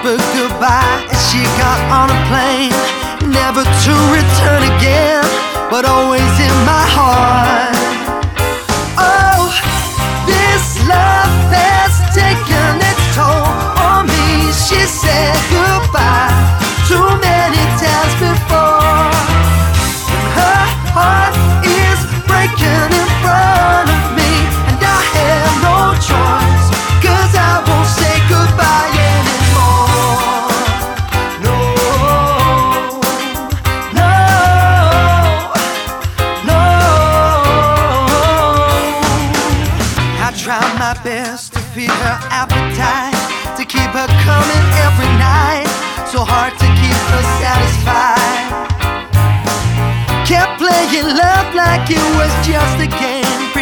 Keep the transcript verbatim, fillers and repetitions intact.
whispered goodbye as she got on a plane, never to return again, but always in my heart. Oh, this love has taken its toll on me. She said goodbye too many times before, and her heart is breaking in front of me, and I have no choice, 'cause I won't say goodbye anymore. No, no, no. I try my best to feed her appetite, to keep her coming every night, so hard to keep her satisfied. Kept playing love like it was just a game,